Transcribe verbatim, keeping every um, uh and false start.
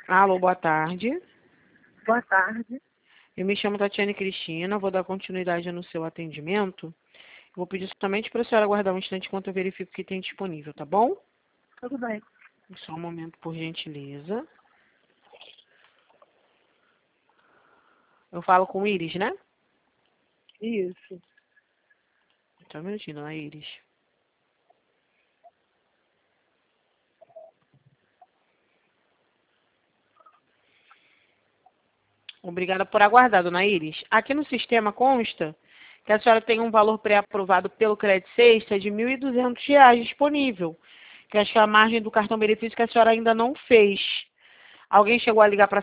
Alô, boa tarde. Boa tarde. Eu me chamo Tatiane Cristina, vou dar continuidade no seu atendimento. Vou pedir somente para a senhora aguardar um instante enquanto eu verifico o que tem disponível, tá bom? Tudo bem. Só um momento, por gentileza. Eu falo com o Iris, né? Isso. Só um minutinho, dona Iris. Obrigada por aguardar, dona Iris. Aqui no sistema consta que a senhora tem um valor pré-aprovado pelo Crédito Sexta de mil e duzentos reais disponível, que acho que é a margem do cartão benefício que a senhora ainda não fez. Alguém chegou a ligar para